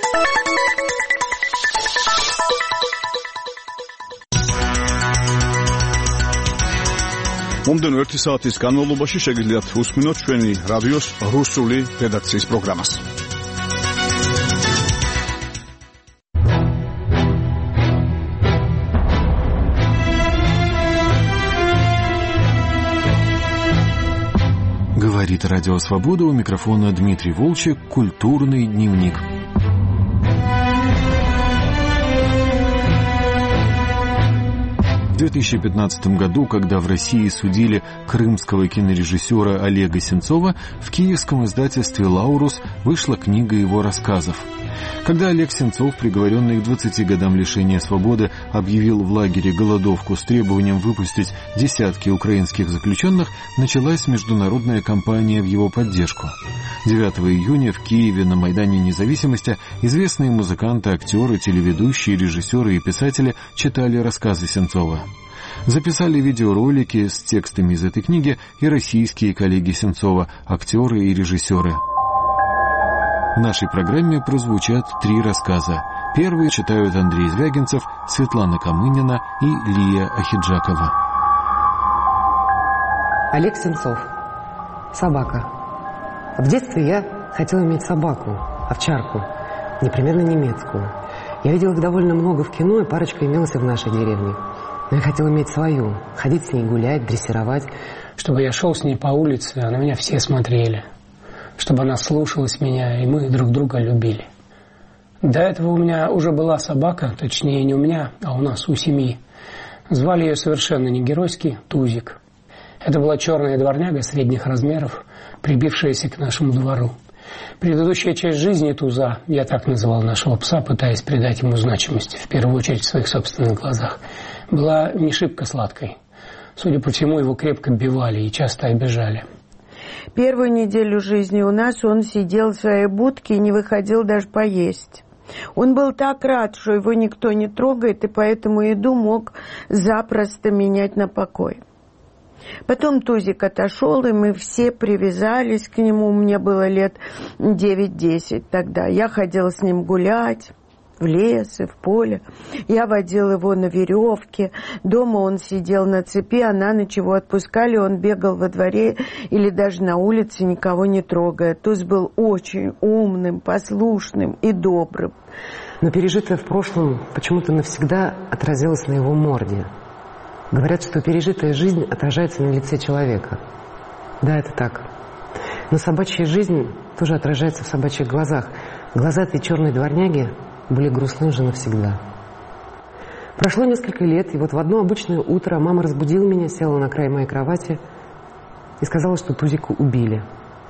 მომდენო 1 საათის განმავლობაში შეგიძლიათ უსმინოთ ჩვენი რადიოს რუსული რედაქციის პროგრამას. Говорит Радио Свобода, у микрофона Дмитрий Волчек, культурный дневник. В 2015 году, когда в России судили крымского кинорежиссера Олега Сенцова, в киевском издательстве «Лаурус» вышла книга его рассказов. Когда Олег Сенцов, приговоренный к 20 годам лишения свободы, объявил в лагере голодовку с требованием выпустить десятки украинских заключенных, началась международная кампания в его поддержку. 9 июня в Киеве на Майдане Независимости известные музыканты, актеры, телеведущие, режиссеры и писатели читали рассказы Сенцова. Записали видеоролики с текстами из этой книги и российские коллеги Сенцова, актеры и режиссеры. В нашей программе прозвучат 3 рассказа. Первый читают Андрей Звягинцев, Светлана Камынина и Лия Ахиджакова. Олег Сенцов. Собака. В детстве я хотел иметь собаку, овчарку, непременно немецкую. Я видел их довольно много в кино, и парочка имелась и в нашей деревне. Но я хотел иметь свою, ходить с ней гулять, дрессировать. Чтобы я шел с ней по улице, а на меня все смотрели. Чтобы она слушалась меня, и мы друг друга любили. До этого у меня уже была собака, точнее не у меня, а у нас, у семьи. Звали ее совершенно не геройски Тузик. Это была черная дворняга средних размеров, прибившаяся к нашему двору. Предыдущая часть жизни Туза, я так называл нашего пса, пытаясь придать ему значимость, в первую очередь в своих собственных глазах, была не шибко сладкой. Судя по всему, его крепко бивали и часто обижали. Первую неделю жизни у нас он сидел в своей будке и не выходил даже поесть. Он был так рад, что его никто не трогает, и поэтому еду мог запросто менять на покой. Потом Тузик отошел, и мы все привязались к нему. Мне было лет 9-10 тогда. Я ходила с ним гулять в лес и в поле. Я водила его на веревке. Дома он сидел на цепи, а на ночь его отпускали. Он бегал во дворе или даже на улице, никого не трогая. Туз был очень умным, послушным и добрым. Но пережитое в прошлом почему-то навсегда отразилось на его морде. Говорят, что пережитая жизнь отражается на лице человека. Да, это так. Но собачья жизнь тоже отражается в собачьих глазах. Глаза этой черной дворняги были грустны уже навсегда. Прошло несколько лет, и вот в одно обычное утро мама разбудила меня, села на край моей кровати и сказала, что Тузика убили.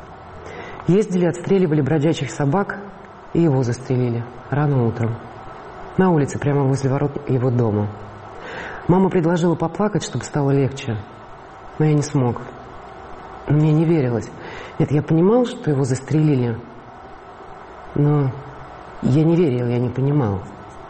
Ездили, отстреливали бродячих собак, и его застрелили рано утром. На улице, прямо возле ворот его дома. Мама предложила поплакать, чтобы стало легче, но я не смог. Мне не верилось. Нет, я понимал, что его застрелили, но я не верил, я не понимал.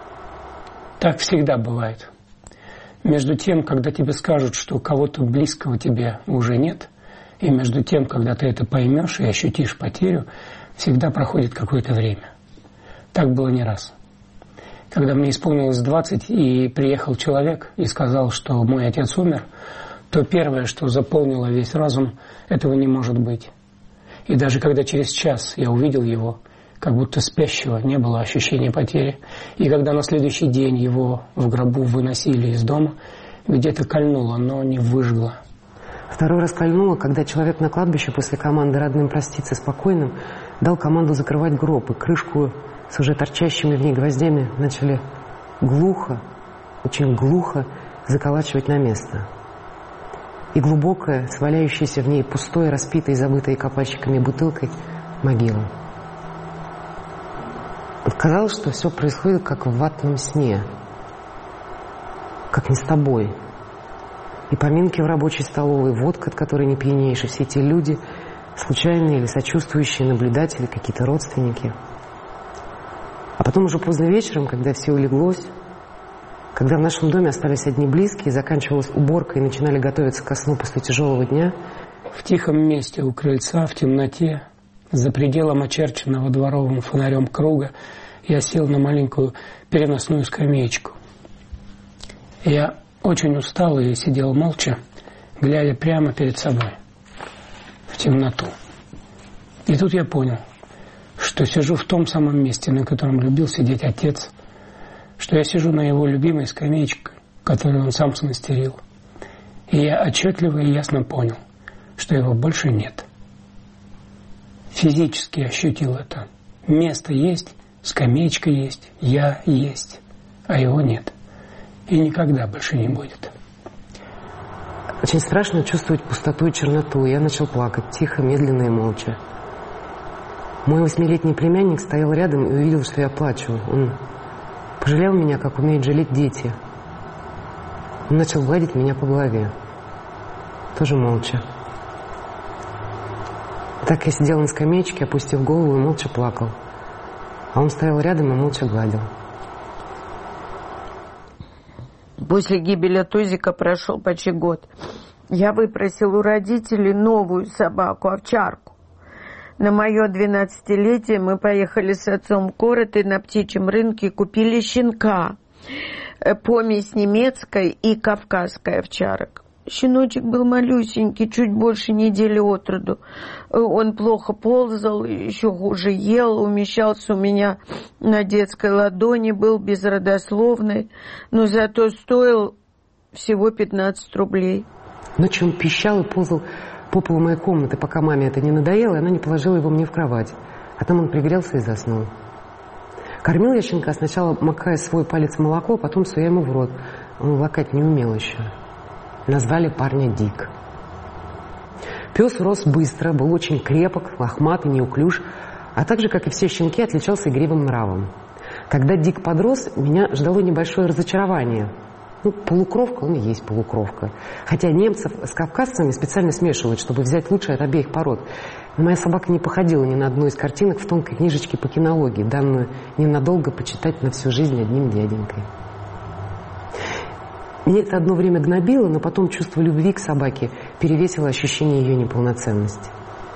Так всегда бывает. Между тем, когда тебе скажут, что кого-то близкого тебе уже нет, и между тем, когда ты это поймешь и ощутишь потерю, всегда проходит какое-то время. Так было не раз. Когда мне исполнилось 20, и приехал человек и сказал, что мой отец умер, то первое, что заполнило весь разум, этого не может быть. И даже когда через час я увидел его, как будто спящего, не было ощущения потери. И когда на следующий день его в гробу выносили из дома, где-то кольнуло, но не выжгло. Второй раз кольнуло, когда человек на кладбище после команды родным проститься спокойным дал команду закрывать гроб, и крышку с уже торчащими в ней гвоздями начали глухо, очень глухо заколачивать на место. И глубокая, сваляющаяся в ней пустой, распитой, забытой копальщиками бутылкой могила. Казалось, что все происходит как в ватном сне, как не с тобой. И поминки в рабочей столовой, водка, от которой не пьянеешь, и все эти люди, случайные или сочувствующие наблюдатели, какие-то родственники. А потом уже поздно вечером, когда все улеглось, когда в нашем доме остались одни близкие, заканчивалась уборка и начинали готовиться ко сну после тяжелого дня. В тихом месте у крыльца, в темноте, за пределом очерченного дворовым фонарем круга, я сел на маленькую переносную скамеечку. Я очень устал и сидел молча, глядя прямо перед собой, в темноту. И тут я понял, что сижу в том самом месте, на котором любил сидеть отец, что я сижу на его любимой скамеечке, которую он сам смастерил. И я отчетливо и ясно понял, что его больше нет. Физически ощутил это. Место есть, скамеечка есть, я есть, а его нет. И никогда больше не будет. Очень страшно чувствовать пустоту и черноту. Я начал плакать, тихо, медленно и молча. Мой 8-летний племянник стоял рядом и увидел, что я плачу. Он пожалел меня, как умеют жалеть дети. Он начал гладить меня по голове. Тоже молча. Так я сидел на скамеечке, опустив голову и молча плакал. А он стоял рядом и молча гладил. После гибели Тузика прошел почти год. Я выпросил у родителей новую собаку, овчарку. На мое 12-летие мы поехали с отцом в город и на птичьем рынке купили щенка. Помесь немецкой и кавказской овчарок. Щеночек был малюсенький, чуть больше недели от роду. Он плохо ползал, еще хуже ел, умещался у меня на детской ладони, был безродословный, но зато стоил всего 15 рублей. Ночью он пищал и ползал по полу моей комнаты, пока маме это не надоело, и она не положила его мне в кровать. А там он пригрелся и заснул. Кормил я щенка, сначала макая свой палец в молоко, а потом суя ему в рот. Он лакать не умел еще. Назвали парня Дик. Пес рос быстро, был очень крепок, лохматый, неуклюж, а также, как и все щенки, отличался игривым нравом. Когда Дик подрос, меня ждало небольшое разочарование. Полукровка, он и есть полукровка. Хотя немцев с кавказцами специально смешивают, чтобы взять лучшее от обеих пород. Но моя собака не походила ни на одну из картинок в тонкой книжечке по кинологии, данную ненадолго почитать на всю жизнь одним дяденькой. Меня это одно время гнобило, но потом чувство любви к собаке перевесило ощущение ее неполноценности.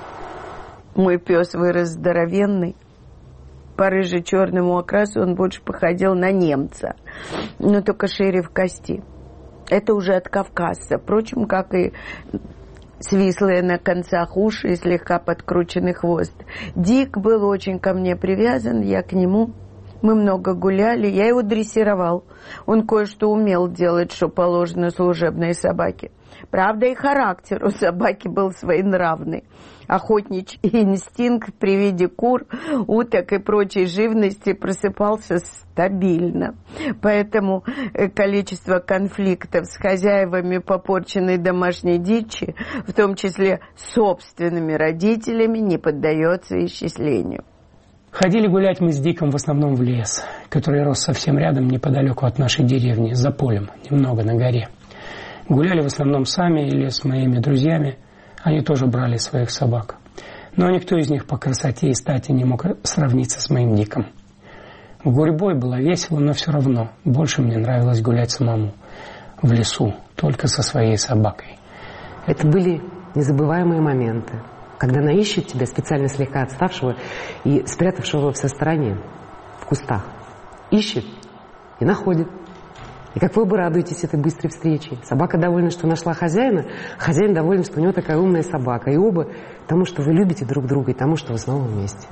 Мой пес вырос здоровенный. По рыже-черному окрасу он больше походил на немца, но только шире в кости. Это уже от кавказца, впрочем, как и свислые на концах уши и слегка подкрученный хвост. Дик был очень ко мне привязан, я к нему. Мы много гуляли, я его дрессировал. Он кое-что умел делать, что положено служебной собаке. Правда, и характер у собаки был своенравный. Охотничий инстинкт при виде кур, уток и прочей живности просыпался стабильно. Поэтому количество конфликтов с хозяевами попорченной домашней дичи, в том числе собственными родителями, не поддается исчислению. Ходили гулять мы с Диком в основном в лес, который рос совсем рядом, неподалеку от нашей деревни, за полем, немного на горе. Гуляли в основном сами или с моими друзьями. Они тоже брали своих собак. Но никто из них по красоте и стати не мог сравниться с моим Диком. В гурьбой было весело, но все равно больше мне нравилось гулять самому. В лесу, только со своей собакой. Это были незабываемые моменты, когда она ищет тебя, специально слегка отставшего и спрятавшегося в стороне, в кустах. Ищет и находит. И как вы оба радуетесь этой быстрой встрече. Собака довольна, что нашла хозяина, хозяин доволен, что у него такая умная собака. И оба тому, что вы любите друг друга, и тому, что вы снова вместе.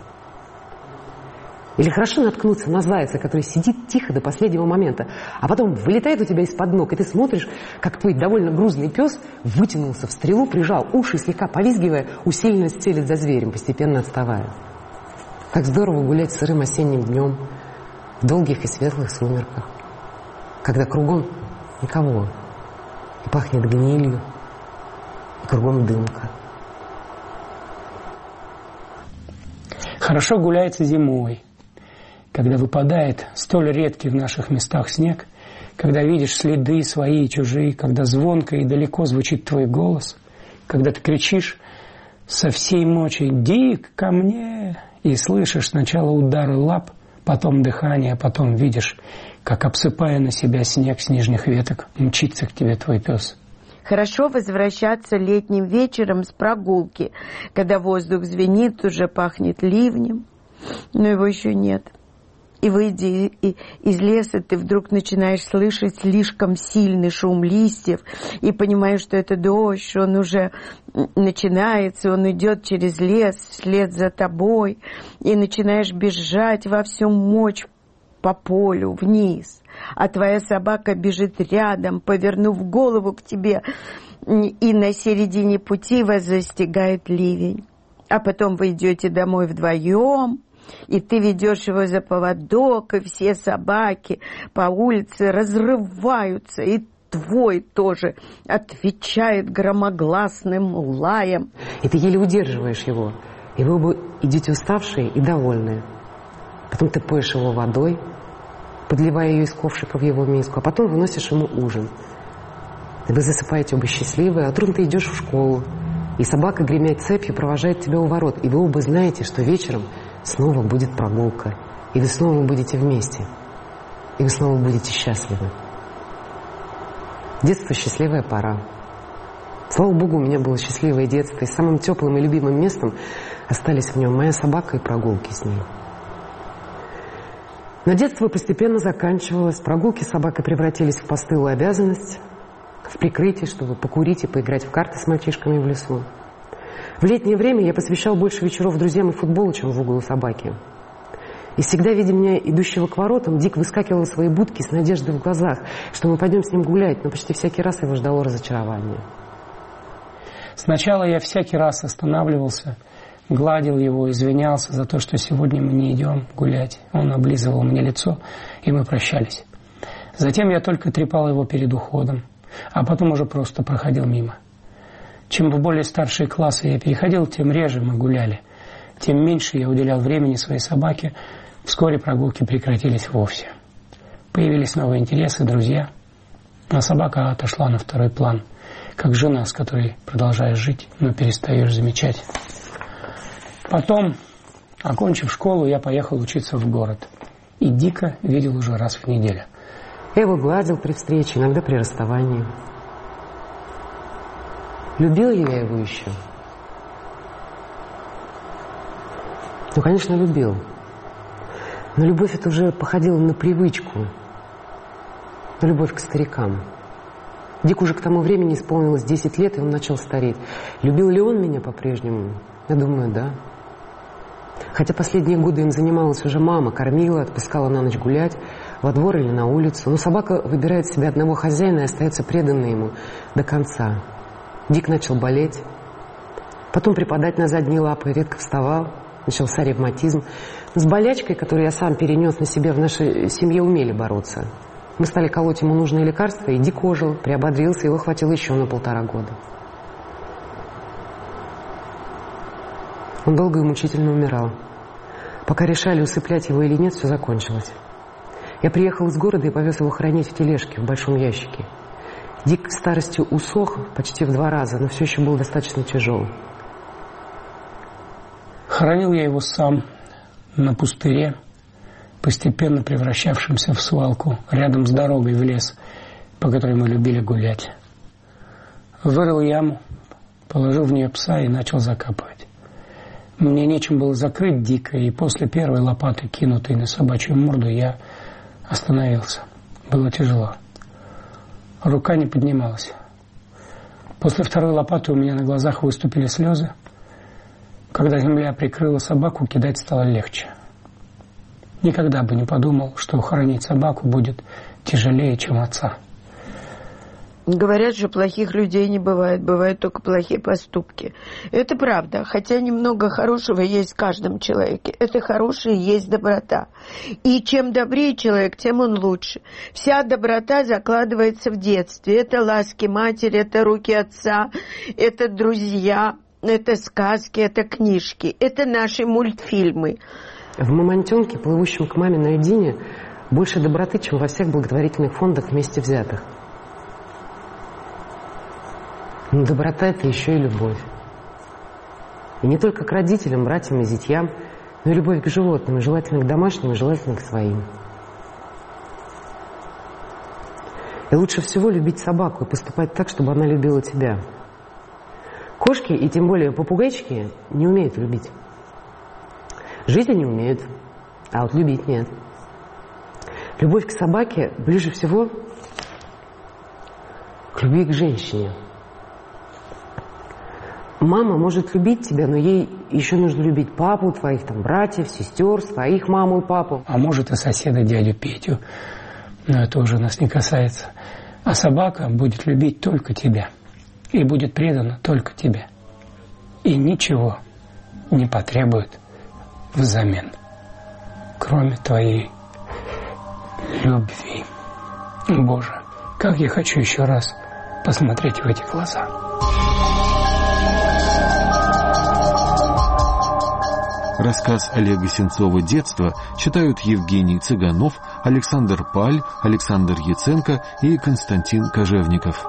Или хорошо наткнуться на зайца, который сидит тихо до последнего момента, а потом вылетает у тебя из-под ног, и ты смотришь, как твой довольно грузный пес вытянулся в стрелу, прижал уши, слегка повизгивая, усиленно стелет за зверем, постепенно отставая. Как здорово гулять сырым осенним днем, в долгих и светлых сумерках, когда кругом никого, и пахнет гнилью, и кругом дымка. Хорошо гуляется зимой, когда выпадает столь редкий в наших местах снег, когда видишь следы свои и чужие, когда звонко и далеко звучит твой голос, когда ты кричишь со всей мочи «Дик, ко мне!» и слышишь сначала удары лап, потом дыхание, потом видишь, как, обсыпая на себя снег с нижних веток, мчится к тебе твой пес. Хорошо возвращаться летним вечером с прогулки, когда воздух звенит, уже пахнет ливнем, но его еще нет. И выйдя из леса, ты вдруг начинаешь слышать слишком сильный шум листьев и понимаешь, что это дождь, он уже начинается, он идет через лес вслед за тобой, и начинаешь бежать во всем мочь по полю вниз, а твоя собака бежит рядом, повернув голову к тебе, и на середине пути вас застигает ливень. А потом вы идете домой вдвоем, и ты ведешь его за поводок, и все собаки по улице разрываются, и твой тоже отвечает громогласным лаем. И ты еле удерживаешь его, и вы оба идете уставшие и довольные. Потом ты поешь его водой, подливая ее из ковшика в его миску, а потом выносишь ему ужин. И вы засыпаете оба счастливые, а утром ты идешь в школу, и собака, гремя цепью, провожает тебя у ворот, и вы оба знаете, что вечером снова будет прогулка, и вы снова будете вместе, и вы снова будете счастливы. Детство — счастливая пора. Слава Богу, у меня было счастливое детство, и самым теплым и любимым местом остались в нем моя собака и прогулки с ней. Но детство постепенно заканчивалось, прогулки с собакой превратились в постылую обязанность, в прикрытие, чтобы покурить и поиграть в карты с мальчишками в лесу. В летнее время я посвящал больше вечеров друзьям и футболу, чем в углу собаки. И всегда, видя меня, идущего к воротам, Дик выскакивал из своей будки с надеждой в глазах, что мы пойдем с ним гулять, но почти всякий раз его ждало разочарование. Сначала я всякий раз останавливался, гладил его, извинялся за то, что сегодня мы не идем гулять. Он облизывал мне лицо, и мы прощались. Затем я только трепал его перед уходом, а потом уже просто проходил мимо. Чем в более старшие классы я переходил, тем реже мы гуляли, тем меньше я уделял времени своей собаке. Вскоре прогулки прекратились вовсе. Появились новые интересы, друзья, а собака отошла на второй план, как жена, с которой продолжаешь жить, но перестаешь замечать. Потом, окончив школу, я поехал учиться в город. И Дика видел уже раз в неделю. Я его гладил при встрече, иногда при расставании. Любил ли я его еще? Ну, конечно, любил. Но любовь это уже походила на привычку, на любовь к старикам. Дику уже к тому времени исполнилось 10 лет, и он начал стареть. Любил ли он меня по-прежнему? Я думаю, да. Хотя последние годы им занималась уже мама, кормила, отпускала на ночь гулять, во двор или на улицу. Но собака выбирает себе одного хозяина и остается преданной ему до конца. Дик начал болеть, потом припадать на задние лапы, редко вставал, начался ревматизм. С болячкой, которую я сам перенес на себе, в нашей семье умели бороться. Мы стали колоть ему нужные лекарства, и Дик ожил, приободрился, его хватило еще на 1,5 года. Он долго и мучительно умирал. Пока решали, усыплять его или нет, все закончилось. Я приехал из города и повез его хранить в тележке, в большом ящике. Дик к старости усох почти в 2 раза, но все еще был достаточно тяжелый. Хоронил я его сам на пустыре, постепенно превращавшемся в свалку, рядом с дорогой в лес, по которой мы любили гулять. Вырыл яму, положил в нее пса и начал закапывать. Мне нечем было закрыть Дика, и после первой лопаты, кинутой на собачью морду, я остановился. Было тяжело. Рука не поднималась. После второй лопаты у меня на глазах выступили слезы. Когда земля прикрыла собаку, кидать стало легче. Никогда бы не подумал, что хоронить собаку будет тяжелее, чем отца. Говорят же, плохих людей не бывает, бывают только плохие поступки. Это правда, хотя немного хорошего есть в каждом человеке. Это хорошее есть доброта. И чем добрее человек, тем он лучше. Вся доброта закладывается в детстве. Это ласки матери, это руки отца, это друзья, это сказки, это книжки, это наши мультфильмы. В «Мамонтенке», плывущем к маме на льдине, больше доброты, чем во всех благотворительных фондах вместе взятых. Но доброта – это еще и любовь. И не только к родителям, братьям и зятьям, но и любовь к животным, и желательно к домашним, и желательно к своим. И лучше всего любить собаку и поступать так, чтобы она любила тебя. Кошки, и тем более попугайчики, не умеют любить. Жить они умеют, а вот любить нет. Любовь к собаке ближе всего к любви к женщине. Мама может любить тебя, но ей еще нужно любить папу, твоих там братьев, сестер, своих маму и папу. А может и соседа дядю Петю, но это уже нас не касается. А собака будет любить только тебя и будет предана только тебе. И ничего не потребует взамен, кроме твоей любви. Боже, как я хочу еще раз посмотреть в эти глаза. Рассказ Олега Сенцова «Детство» читают Евгений Цыганов, Александр Паль, Александр Яценко и Константин Кожевников.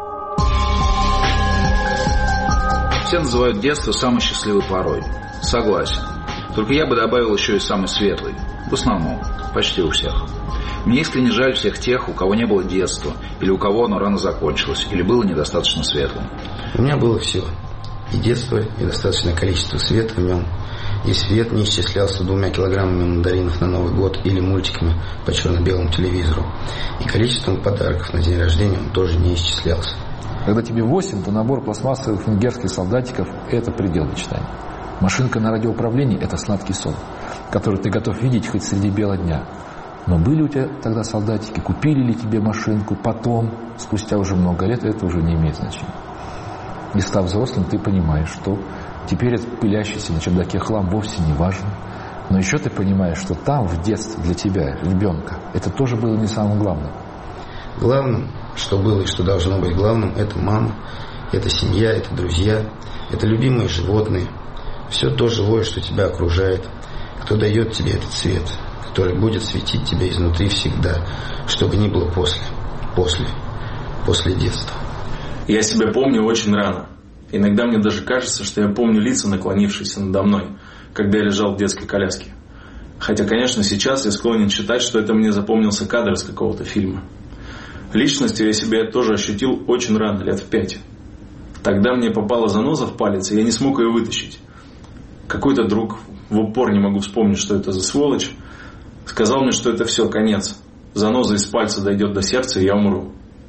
Все называют детство самой счастливой порой. Согласен. Только я бы добавил еще и самый светлый. В основном. Почти у всех. Мне искренне жаль всех тех, у кого не было детства, или у кого оно рано закончилось, или было недостаточно светлым. У меня было все. И детство, и достаточное количество света в нем. И свет не исчислялся 2 килограммами мандаринов на Новый год или мультиками по черно-белому телевизору. И количеством подарков на день рождения он тоже не исчислялся. Когда тебе 8, то набор пластмассовых венгерских солдатиков – это предел мечтаний. Машинка на радиоуправлении – это сладкий сон, который ты готов видеть хоть среди бела дня. Но были у тебя тогда солдатики, купили ли тебе машинку, потом, спустя уже много лет, это уже не имеет значения. И став взрослым, ты понимаешь, что теперь этот пылящийся на чердаке хлам вовсе не важен. Но еще ты понимаешь, что там, в детстве, для тебя, ребенка, это тоже было не самым главным. Главным, что было и что должно быть главным, это мама, это семья, это друзья, это любимые животные. Все то живое, что тебя окружает, кто дает тебе этот свет, который будет светить тебя изнутри всегда, что бы ни было после детства. Я себя помню очень рано. Иногда мне даже кажется, что я помню лица, наклонившиеся надо мной, когда я лежал в детской коляске. Хотя, конечно, сейчас я склонен считать, что это мне запомнился кадр из какого-то фильма. Личностью я себя тоже ощутил очень рано, лет в 5. Тогда мне попала заноза в палец, и я не смог ее вытащить. Какой-то друг, в упор не могу вспомнить, что это за сволочь, сказал мне, что это все, конец. Заноза из пальца дойдет до сердца, и я умру.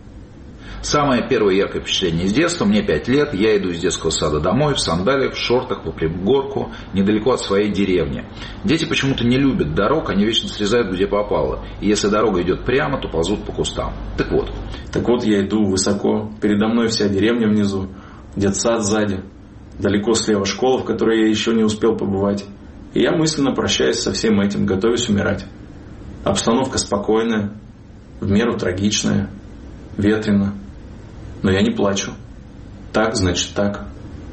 Самое первое яркое впечатление из детства. Мне 5 лет, я иду из детского сада домой в сандалиях, в шортах, по пригорку, недалеко от своей деревни. Дети почему-то не любят дорог, они вечно срезают где попало. И если дорога идет прямо, то ползут по кустам. Так вот я иду высоко, передо мной вся деревня внизу, детсад сзади, далеко слева школа, в которой я еще не успел побывать. И я мысленно прощаюсь со всем этим, готовясь умирать. Обстановка спокойная, в меру трагичная, ветрено. Но я не плачу. Так, значит так.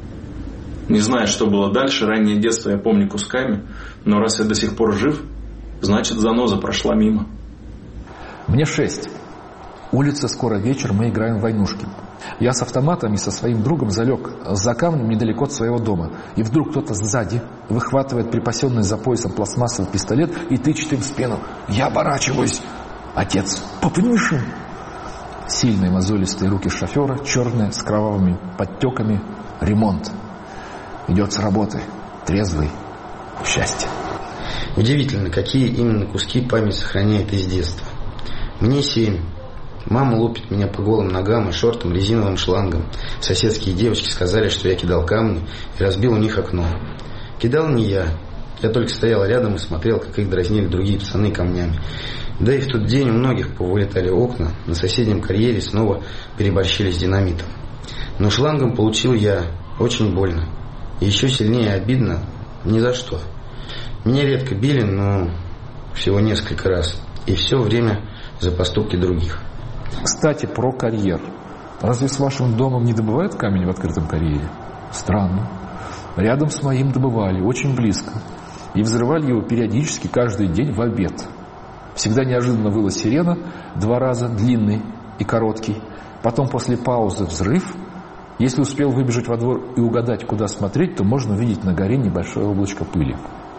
Не знаю, что было дальше. Раннее детство я помню кусками. Но раз я до сих пор жив, значит, заноза прошла мимо. Мне 6. Улица, скоро вечер, мы играем в войнушки. Я с автоматом и со своим другом залег за камнем недалеко от своего дома. И вдруг кто-то сзади выхватывает припасенный за поясом пластмассовый пистолет и тычет им в спину. Я оборачиваюсь. Отец, папа, не мешай. Сильные мозолистые руки шофера, черные, с кровавыми подтеками. Ремонт. Идет с работы. Трезвый. Счастье. Удивительно, какие именно куски память сохраняет из детства. Мне 7. Мама лупит меня по голым ногам и шортам резиновым шлангом. Соседские девочки сказали, что я кидал камни и разбил у них окно. Кидал не я. Я только стоял рядом и смотрел, как их дразнили другие пацаны камнями. Да и в тот день у многих повылетали окна, на соседнем карьере снова переборщили с динамитом. Но шлангом получил я, очень больно. И еще сильнее обидно ни за что. Меня редко били, но всего несколько раз. И все время за поступки других. Кстати, про карьер. Разве с вашим домом не добывают камень в открытом карьере? Странно. Рядом с моим добывали, очень близко. И взрывали его периодически каждый день в обед. Всегда неожиданно выла сирена, 2 раза, длинный и короткий. Потом после паузы взрыв. Если успел выбежать во двор и угадать, куда смотреть, то можно увидеть на горе небольшое облачко пыли.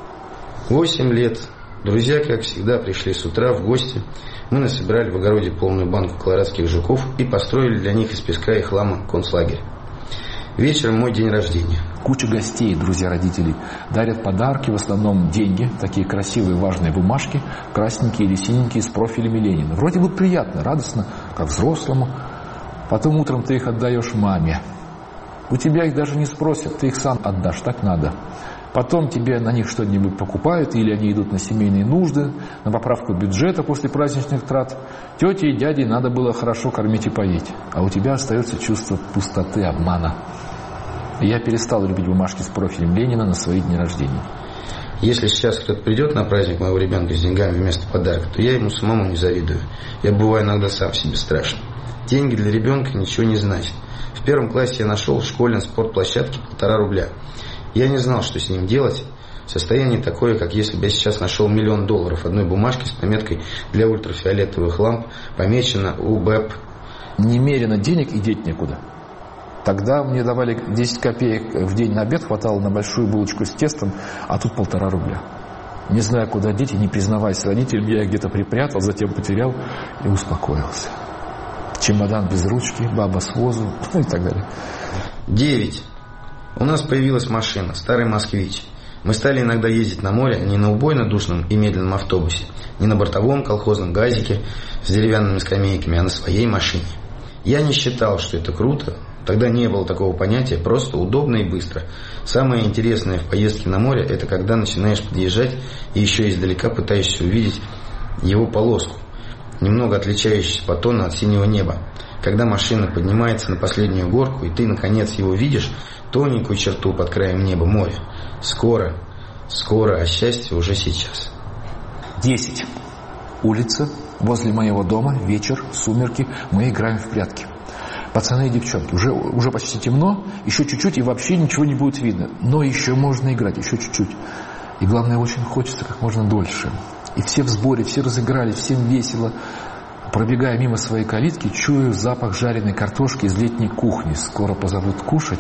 8 лет. Друзья, как всегда, пришли с утра в гости. Мы насобирали в огороде полную банку колорадских жуков и построили для них из песка и хлама концлагерь. Вечером мой день рождения. Куча гостей, друзья родителей, дарят подарки, в основном деньги, такие красивые важные бумажки, красненькие или синенькие с профилями Ленина. Вроде бы приятно, радостно, как взрослому. Потом утром ты их отдаешь маме. У тебя их даже не спросят, ты их сам отдашь, так надо. Потом тебе на них что-нибудь покупают, или они идут на семейные нужды, на поправку бюджета после праздничных трат. Тете и дяде надо было хорошо кормить и поить, а у тебя остается чувство пустоты, обмана. И я перестал любить бумажки с профилем Ленина на свои дни рождения. Если сейчас кто-то придет на праздник моего ребенка с деньгами вместо подарка, то я ему самому не завидую. Я бываю иногда сам себе страшно. Деньги для ребенка ничего не значат. В 1 классе я нашел в школьной спортплощадке 1,5 рубля. Я не знал, что с ним делать. Состояние такое, как если бы я сейчас нашел $1 000 000 одной бумажки с пометкой «Для ультрафиолетовых ламп», помечено УБЭП. Немерено денег и деть некуда. Тогда мне давали 10 копеек в день на обед, хватало на большую булочку с тестом, а тут 1,5 рубля. Не знаю, куда деть, и не признаваясь родителям, я их где-то припрятал, затем потерял и успокоился. Чемодан без ручки, баба с возу, и так далее. 9. У нас появилась машина, старый «Москвич». Мы стали иногда ездить на море не на убойно-душном и медленном автобусе, не на бортовом колхозном газике с деревянными скамейками, а на своей машине. Я не считал, что это круто. Тогда не было такого понятия, просто удобно и быстро. Самое интересное в поездке на море — это когда начинаешь подъезжать и еще издалека пытаешься увидеть его полоску, немного отличающуюся по тону от синего неба. Когда машина поднимается на последнюю горку, и ты, наконец, его видишь, тоненькую черту под краем неба, моря. Скоро, а счастье уже сейчас. 10. Улица, возле моего дома, вечер, сумерки, мы играем в прятки. Пацаны и девчонки, уже почти темно, еще чуть-чуть и вообще ничего не будет видно. Но еще можно играть, еще чуть-чуть. И главное, очень хочется как можно дольше. И все в сборе, все разыгрались, всем весело. Пробегая мимо своей калитки, чую запах жареной картошки из летней кухни. Скоро позовут кушать.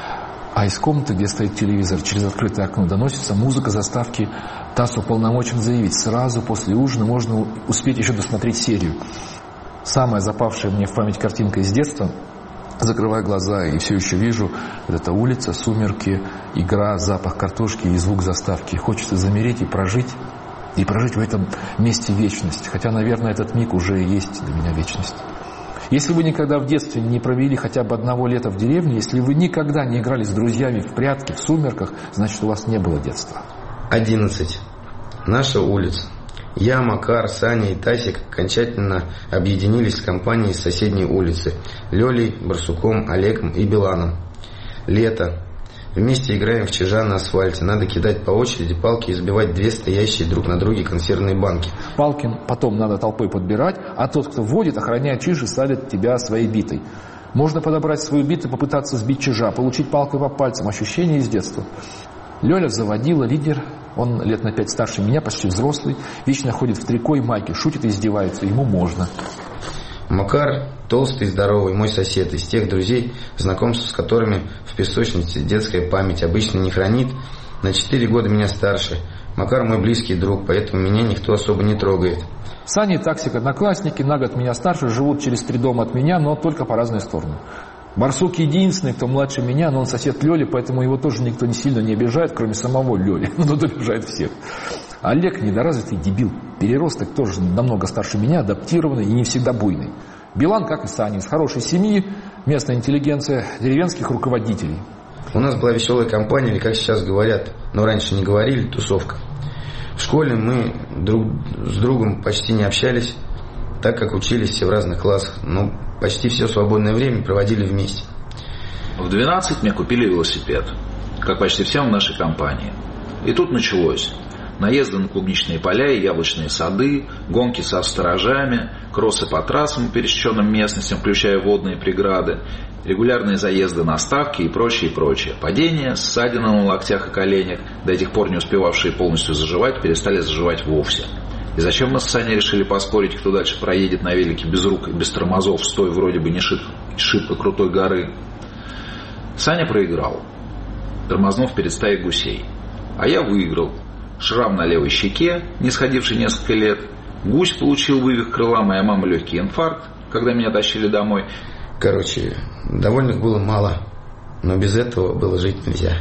А из комнаты, где стоит телевизор, через открытое окно доносится музыка заставки «ТАСС уполномочен заявить». Сразу после ужина можно успеть еще досмотреть серию. Самая запавшая мне в память картинка из детства. Закрываю глаза и все еще вижу. Это улица, сумерки, игра, запах картошки и звук заставки. Хочется замереть и прожить в этом месте вечность. Хотя, наверное, этот миг уже есть для меня вечность. Если вы никогда в детстве не провели хотя бы одного лета в деревне, если вы никогда не играли с друзьями в прятки, в сумерках, значит, у вас не было детства. 11. Наша улица. Я, Макар, Саня и Тасик окончательно объединились с компанией из соседней улицы. Лёлей, Барсуком, Олегом и Биланом. Лето. Вместе играем в чижа на асфальте. Надо кидать по очереди палки и сбивать 2 стоящие друг на друге консервные банки. Палки потом надо толпой подбирать, а тот, кто вводит, охраняя чиж и ставит тебя своей битой. Можно подобрать свою биту, попытаться сбить чижа, получить палкой по пальцам. Ощущение из детства. Лёля заводила, лидер. Он лет на 5 старше меня, почти взрослый. Вечно ходит в трико и майке, шутит и издевается. Ему можно. Макар толстый и здоровый, мой сосед, из тех друзей, знакомство с которыми в песочнице детская память обычно не хранит. На 4 года меня старше. Макар мой близкий друг, поэтому меня никто особо не трогает. Саня и Таксик одноклассники, на год меня старше, живут через 3 дома от меня, но только по разные стороны. Барсук единственный, кто младше меня, но он сосед Лёли, поэтому его тоже никто не сильно не обижает, кроме самого Лёли. Но тут обижает всех. Олег недоразвитый дебил, переросток, тоже намного старше меня, адаптированный и не всегда буйный. Билан, как и Саня, из хорошей семьи, местная интеллигенция, деревенских руководителей. У нас была веселая компания, или как сейчас говорят, но раньше не говорили, тусовка. В школе мы друг с другом почти не общались, так как учились все в разных классах, но почти все свободное время проводили вместе. В 12 мне купили велосипед, как почти всем в нашей компании. И тут началось. Наезды на клубничные поля и яблочные сады, гонки со сторожами, кроссы по трассам, пересеченным местностям, включая водные преграды, регулярные заезды на ставки и прочее, прочее. Падения, ссадины на локтях и коленях, до этих пор не успевавшие полностью заживать, перестали заживать вовсе. И зачем мы с Саней решили поспорить, кто дальше проедет на велике без рук и без тормозов, стоя вроде бы не шибко крутой горы? Саня проиграл, тормознув перед стаей гусей. А я выиграл. Шрам на левой щеке, не сходивший несколько лет. Гусь получил вывих крыла, моя мама легкий инфаркт, когда меня тащили домой. Короче, довольных было мало. но без этого было жить нельзя.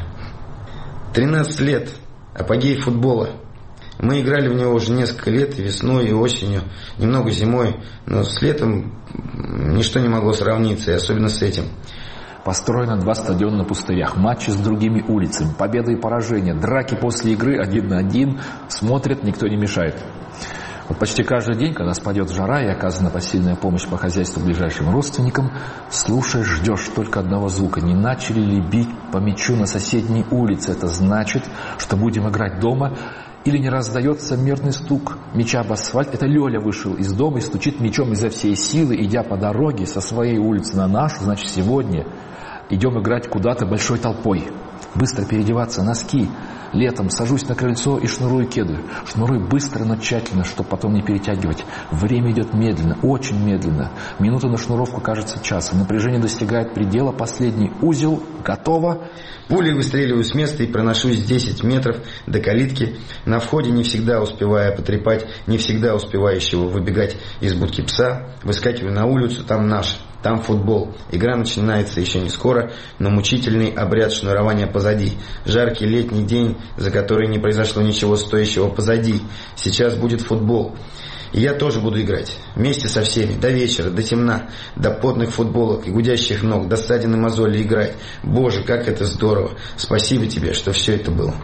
13 лет. Апогей футбола. Мы играли в него уже несколько лет, и весной, и осенью, немного зимой, но с летом ничто не могло сравниться, и особенно с этим. Построено 2 стадиона на пустырях, матчи с другими улицами, победы и поражения, драки после игры 1 на 1, смотрят, никто не мешает. Вот почти каждый день, когда спадет жара и оказана посильная помощь по хозяйству ближайшим родственникам, слушаешь, ждешь только одного звука. Не начали ли бить по мячу на соседней улице? Это значит, что будем играть дома. Или не раздается мерный стук мяча об асфальт. Это Лёля вышел из дома и стучит мячом изо всей силы, идя по дороге со своей улицы на нашу. Значит, сегодня идем играть куда-то большой толпой. Быстро переодеваться, носки. Летом сажусь на крыльцо и шнурую кеды. Шнурую быстро, но тщательно, чтобы потом не перетягивать. Время идет медленно, очень медленно. Минута на шнуровку кажется часом. Напряжение достигает предела. Последний узел. Готово. Пулей выстреливаю с места и проношусь 10 метров до калитки. На входе не всегда успевая потрепать, не всегда успевающего выбегать из будки пса. Выскакиваю на улицу, там наш. Там футбол. Игра начинается еще не скоро, но мучительный обряд шнурования позади. Жаркий летний день, за который не произошло ничего стоящего, позади. Сейчас будет футбол. И я тоже буду играть. Вместе со всеми. До вечера, до темна. До потных футболок и гудящих ног. До ссадин и мозолей играть. Боже, как это здорово. Спасибо тебе, что все это было.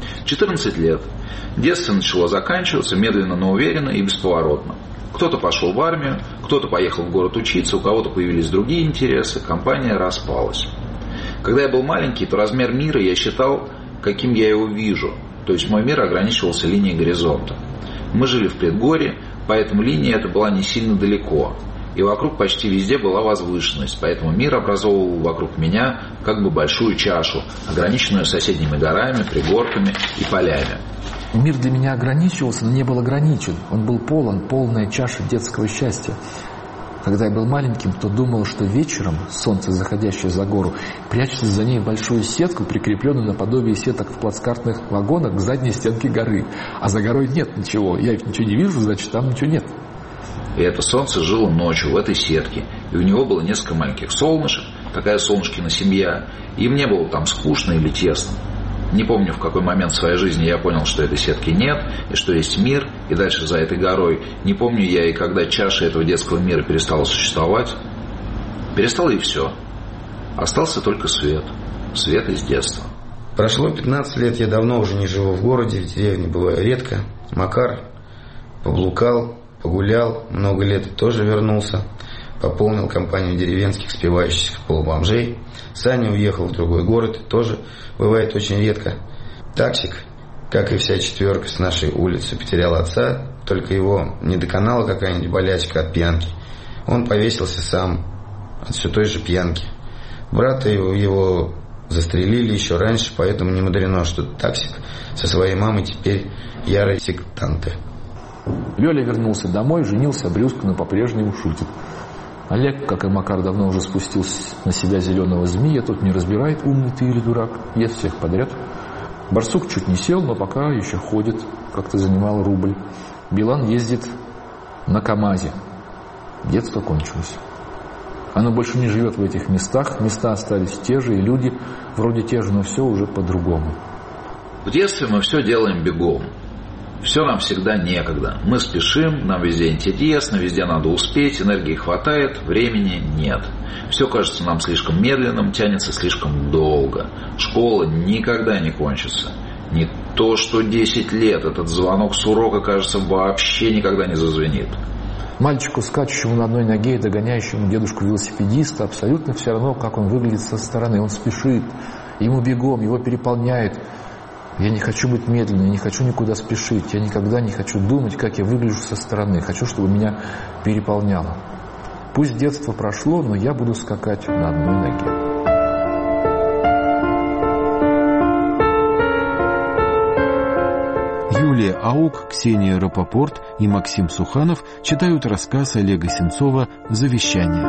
14 лет. Детство начало заканчиваться медленно, но уверенно и бесповоротно. Кто-то пошел в армию, кто-то поехал в город учиться, у кого-то появились другие интересы, компания распалась. Когда я был маленький, то размер мира я считал, каким я его вижу, то есть мой мир ограничивался линией горизонта. Мы жили в предгорье, поэтому линия эта была не сильно далеко, и вокруг почти везде была возвышенность, поэтому мир образовывал вокруг меня как бы большую чашу, ограниченную соседними горами, пригорками и полями. Мир для меня ограничивался, но не был ограничен. Он был полон, полная чаша детского счастья. Когда я был маленьким, то думал, что вечером солнце, заходящее за гору, прячется за ней большую сетку, прикрепленную наподобие сеток в плацкартных вагонах к задней стенке горы. А за горой нет ничего. Я ведь ничего не вижу, значит, там ничего нет. И это солнце жило ночью в этой сетке. И у него было несколько маленьких солнышек, такая солнышкина семья. И им не было там скучно или тесно. Не помню, в какой момент в своей жизни я понял, что этой сетки нет, и что есть мир, и дальше за этой горой. Не помню я и когда чаша этого детского мира перестала существовать. Перестала и все. Остался только свет. Свет из детства. Прошло 15 лет, я давно уже не живу в городе, в деревне бываю редко. Макар поблукал, погулял, много лет и тоже вернулся. Пополнил компанию деревенских спивающихся полубомжей. Саня уехал в другой город, тоже бывает очень редко. Таксик, как и вся четверка с нашей улицы, потерял отца, только его не доконала какая-нибудь болячка от пьянки. Он повесился сам от все той же пьянки. Брата его застрелили еще раньше, поэтому не мудрено, что Таксик со своей мамой теперь ярые сектанты. Лёля вернулся домой, женился, брюзгко, но по-прежнему шутит. Олег, как и Макар, давно уже спустил на себя зеленого змея. Тот не разбирает, умный ты или дурак, ест всех подряд. Барсук чуть не сел, но пока еще ходит, как-то занимал рубль. Билан ездит на КамАЗе. Детство кончилось. Оно больше не живет в этих местах. Места остались те же, и люди вроде те же, но все уже по-другому. В детстве мы все делаем бегом. Все нам всегда некогда. Мы спешим, нам везде интересно, везде надо успеть, энергии хватает, времени нет. Все кажется нам слишком медленным, тянется слишком долго. Школа никогда не кончится. Не то, что 10 лет. Этот звонок с урока, кажется, вообще никогда не зазвенит. Мальчику, скачущему на одной ноге и догоняющему дедушку-велосипедиста, абсолютно все равно, как он выглядит со стороны. Он спешит, ему бегом, его переполняет. Я не хочу быть медленным, я не хочу никуда спешить. Я никогда не хочу думать, как я выгляжу со стороны. Хочу, чтобы меня переполняло. Пусть детство прошло, но я буду скакать на одной ноге. Юлия Аук, Ксения Рапопорт и Максим Суханов читают рассказ Олега Сенцова «Завещание».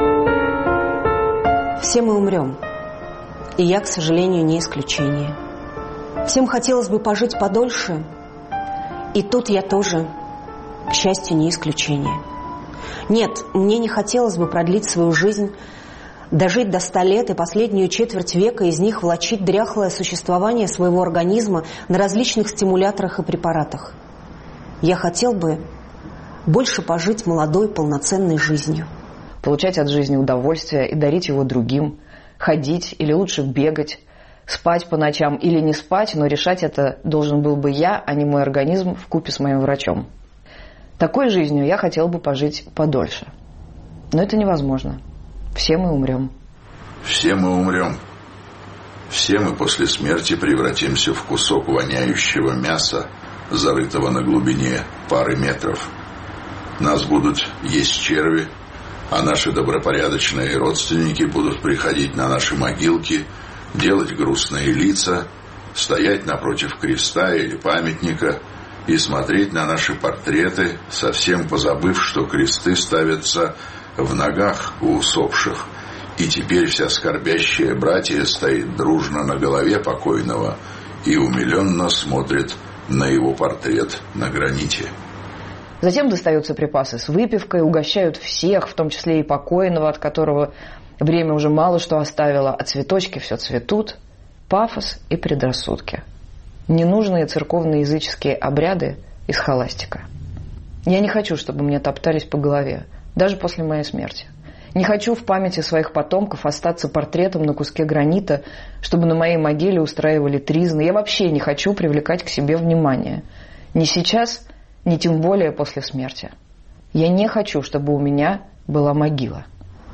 Все мы умрем. И я, к сожалению, не исключение. Всем хотелось бы пожить подольше, и тут я тоже, к счастью, не исключение. Нет, мне не хотелось бы продлить свою жизнь Дожить до 100 лет и последнюю четверть века из них влачить дряхлое существование своего организма на различных стимуляторах и препаратах. Я хотел бы больше пожить молодой, полноценной жизнью. Получать от жизни удовольствие и дарить его другим. Ходить или лучше бегать. Спать по ночам или не спать, но решать это должен был бы я, а не мой организм вкупе с моим врачом. Такой жизнью я хотел бы пожить подольше. Но это невозможно. Все мы умрем. Все мы умрем. Все мы после смерти превратимся в кусок воняющего мяса, зарытого на глубине пары метров. Нас будут есть черви, а наши добропорядочные родственники будут приходить на наши могилки, делать грустные лица, стоять напротив креста или памятника и смотреть на наши портреты, совсем позабыв, что кресты ставятся в ногах у усопших, и теперь вся скорбящая братья стоит дружно на голове покойного и умиленно смотрит на его портрет на граните. Затем достаются припасы с выпивкой, угощают всех, в том числе и покойного, от которого время уже мало что оставило, а цветочки все цветут. Пафос и предрассудки. Ненужные церковные языческие обряды и схоластика. Я не хочу, чтобы мне топтались по голове, даже после моей смерти. Не хочу в памяти своих потомков остаться портретом на куске гранита, чтобы на моей могиле устраивали тризны. Я вообще не хочу привлекать к себе внимание. Ни сейчас, ни тем более после смерти. Я не хочу, чтобы у меня была могила.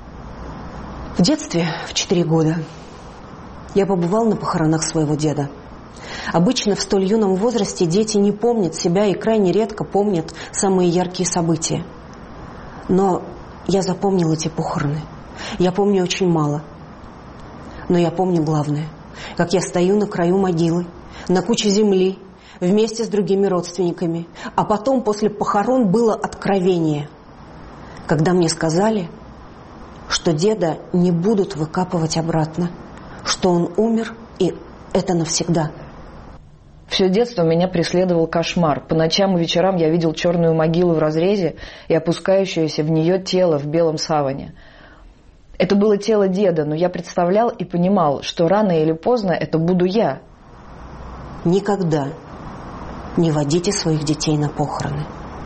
В детстве, в 4 года, я побывал на похоронах своего деда. Обычно в столь юном возрасте дети не помнят себя и крайне редко помнят самые яркие события. Но я запомнил эти похороны. Я помню очень мало. Но я помню главное. Как я стою на краю могилы, на куче земли, вместе с другими родственниками. А потом, после похорон, было откровение. Когда мне сказали, что деда не будут выкапывать обратно, что он умер, и это навсегда. Все детство меня преследовал кошмар. По ночам и вечерам я видел черную могилу в разрезе и опускающееся в нее тело в белом саване. Это было тело деда, но я представлял и понимал, что рано или поздно это буду я. Никогда не водите своих детей на похороны.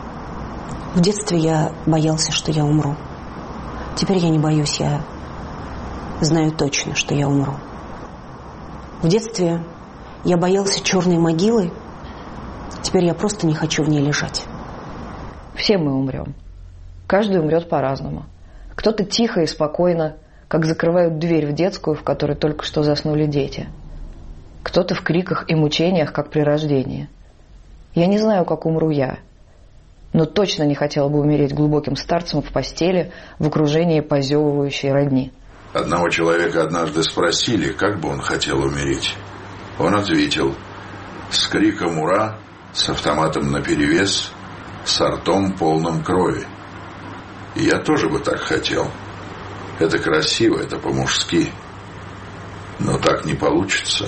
В детстве я боялся, что я умру. Теперь я не боюсь, я знаю точно, что я умру. В детстве я боялся черной могилы. Теперь я просто не хочу в ней лежать. Все мы умрем. Каждый умрет по-разному. Кто-то тихо и спокойно, как закрывают дверь в детскую, в которой только что заснули дети. Кто-то в криках и мучениях, как при рождении. Я не знаю, как умру я, но точно не хотела бы умереть глубоким старцем в постели в окружении позевывающей родни. Одного человека однажды спросили, как бы он хотел умереть. Он ответил: с криком «Ура!», с автоматом наперевес, с ртом полным крови. И я тоже бы так хотел. Это красиво, это по-мужски. Но так не получится.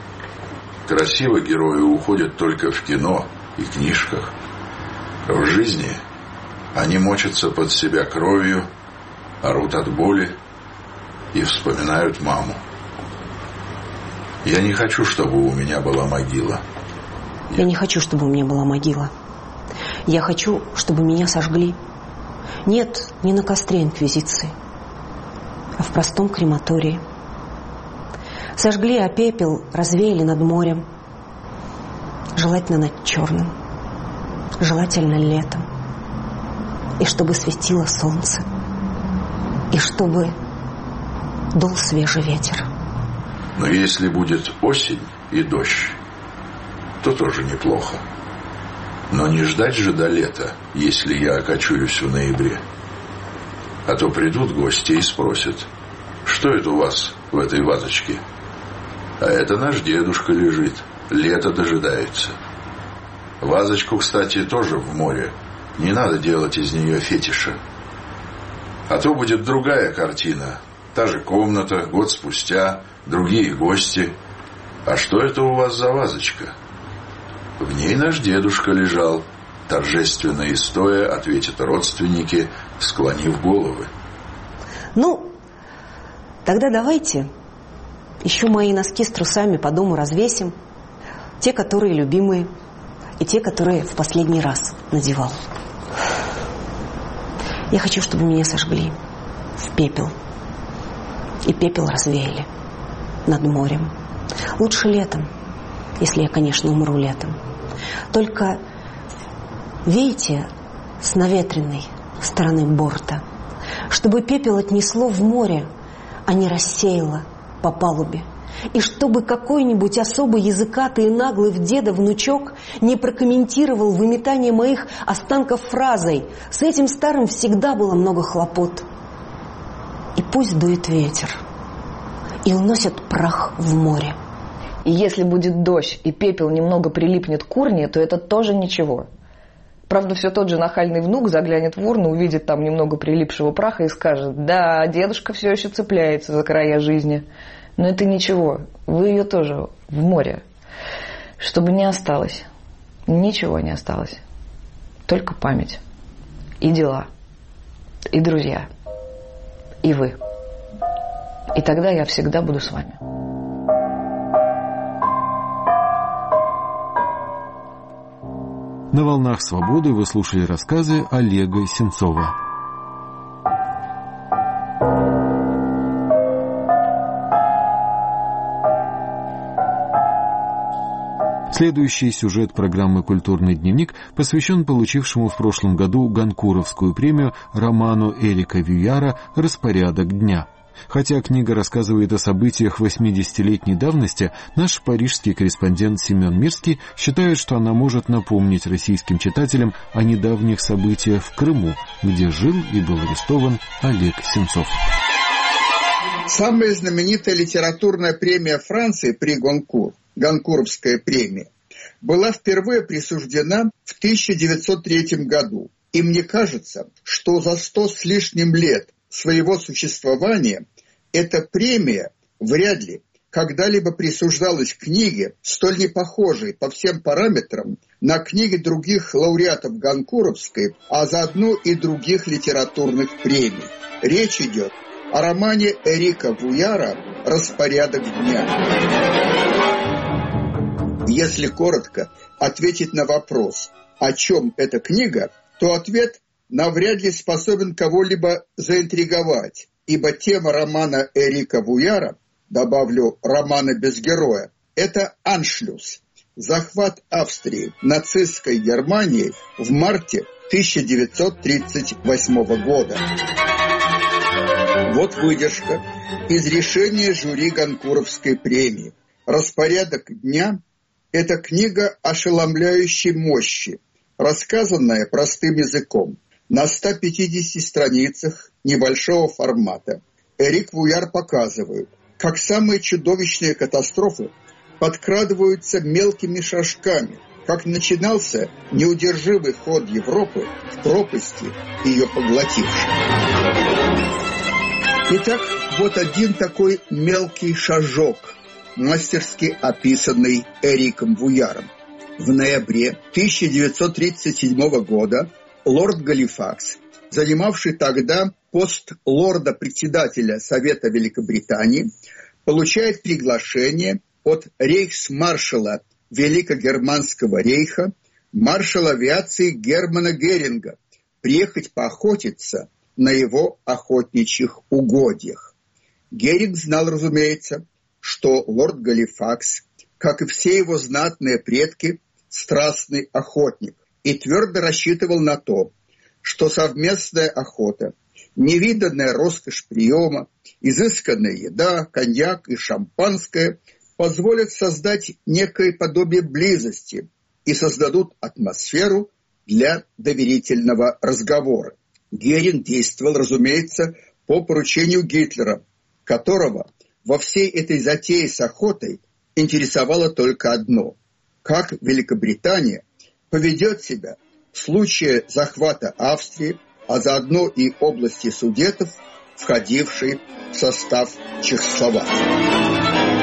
Красиво герои уходят только в кино и книжках. В жизни они мочатся под себя кровью, орут от боли и вспоминают маму. Я не хочу, чтобы у меня была могила. Я не хочу, чтобы у меня была могила. Я хочу, чтобы меня сожгли. Нет, не на костре Инквизиции, а в простом крематории. Сожгли, а пепел развеяли над морем. Желательно над Черным. Желательно летом. И чтобы светило солнце. И чтобы дул свежий ветер. Но если будет осень и дождь, то тоже неплохо. Но не ждать же до лета, если я окочурюсь в ноябре. А то придут гости и спросят: что это у вас в этой вазочке? А это наш дедушка лежит, лето дожидается. Вазочку, кстати, тоже в море. Не надо делать из нее фетиша. А то будет другая картина. Та же комната, год спустя, другие гости. А что это у вас за вазочка? В ней наш дедушка лежал. Торжественно и стоя ответят родственники, склонив головы. Ну, Тогда давайте еще мои носки с трусами по дому развесим. Те, которые любимые, и те, которые в последний раз надевал. Я хочу, чтобы меня сожгли в пепел. И пепел развеяли над морем. Лучше летом, если я, конечно, умру летом. Только вейте с наветренной стороны борта, чтобы пепел отнесло в море, а не рассеяло по палубе. И чтобы какой-нибудь особо языкатый и наглый деда внучок не прокомментировал выметание моих останков фразой: «С этим старым всегда было много хлопот». И пусть дует ветер и уносит прах в море. И если будет дождь и пепел немного прилипнет к урне, то это тоже ничего. Правда, все тот же нахальный внук заглянет в урну, увидит там немного прилипшего праха и скажет: «Да, дедушка все еще цепляется за края жизни». Но это ничего, вы ее тоже в море. Чтобы не осталось, ничего не осталось. Только память, и дела, и друзья, и вы. И тогда я всегда буду с вами. На «Волнах свободы» вы слушали рассказы Олега Сенцова. Следующий сюжет программы «Культурный дневник» посвящен получившему в прошлом году Гонкуровскую премию роману Эрика Вуяра «Распорядок дня». Хотя книга рассказывает о событиях 80-летней давности, наш парижский корреспондент Семен Мирский считает, что она может напомнить российским читателям о недавних событиях в Крыму, где жил и был арестован Олег Сенцов. Самая знаменитая литературная премия Франции при Гонкур, Гонкуровская премия, была впервые присуждена в 1903 году. И мне кажется, что за 100 с лишним лет своего существования эта премия вряд ли когда-либо присуждалась книге, столь не похожей по всем параметрам на книги других лауреатов Гонкуровской, а заодно и других литературных премий. Речь идет о романе Эрика Вуяра «Распорядок дня». Если коротко ответить на вопрос, о чем эта книга, то ответ навряд ли способен кого-либо заинтриговать, ибо тема романа Эрика Вуяра, добавлю, романа без героя, это «Аншлюс» – захват Австрии нацистской Германией в марте 1938 года. Вот выдержка из решения жюри Гонкуровской премии. «Распорядок дня» – это книга ошеломляющей мощи, рассказанная простым языком. На 150 страницах небольшого формата Эрик Вуяр показывает, как самые чудовищные катастрофы подкрадываются мелкими шажками, как начинался неудержимый ход Европы в пропасти, ее поглотившей. Итак, вот один такой мелкий шажок, мастерски описанный Эриком Вуяром. В ноябре 1937 года лорд Галифакс, занимавший тогда пост лорда-председателя Совета Великобритании, получает приглашение от рейхсмаршала Великогерманского рейха, маршала авиации Германа Геринга, приехать поохотиться на его охотничьих угодьях. Геринг знал, разумеется, что лорд Галифакс, как и все его знатные предки, страстный охотник, и твердо рассчитывал на то, что совместная охота, невиданная роскошь приема, изысканная еда, коньяк и шампанское позволят создать некое подобие близости и создадут атмосферу для доверительного разговора. Геринг действовал, разумеется, по поручению Гитлера, которого во всей этой затее с охотой интересовало только одно – как Великобритания поведет себя в случае захвата Австрии, а заодно и области Судетов, входившей в состав Чехословакии.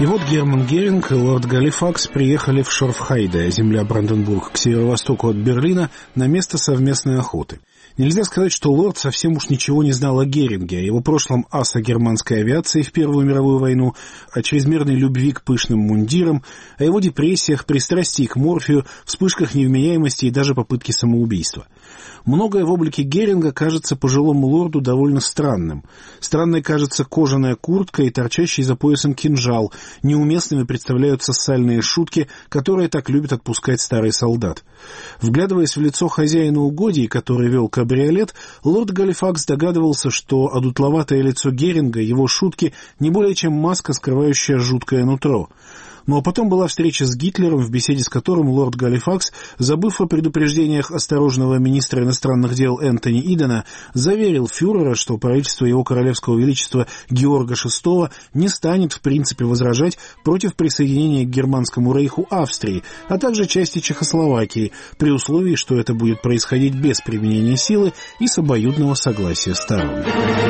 И вот Герман Геринг и лорд Галифакс приехали в Шорфхайде, земля Бранденбург, к северо-востоку от Берлина, на место совместной охоты. Нельзя сказать, что лорд совсем уж ничего не знал о Геринге, о его прошлом аса германской авиации в Первую мировую войну, о чрезмерной любви к пышным мундирам, о его депрессиях, пристрастии к морфию, вспышках невменяемости и даже попытке самоубийства. Многое в облике Геринга кажется пожилому лорду довольно странным. Странной кажется кожаная куртка и торчащий за поясом кинжал. Неуместными представляются сальные шутки, которые так любит отпускать старый солдат. Вглядываясь в лицо хозяина угодий, который вел кабриолет, лорд Галифакс догадывался, что одутловатое лицо Геринга, его шутки, не более чем маска, скрывающая жуткое нутро. Но потом была встреча с Гитлером, в беседе с которым лорд Галифакс, забыв о предупреждениях осторожного министра иностранных дел Энтони Идена, заверил фюрера, что правительство его королевского величества Георга VI не станет в принципе возражать против присоединения к Германскому рейху Австрии, а также части Чехословакии, при условии, что это будет происходить без применения силы и с обоюдного согласия сторон.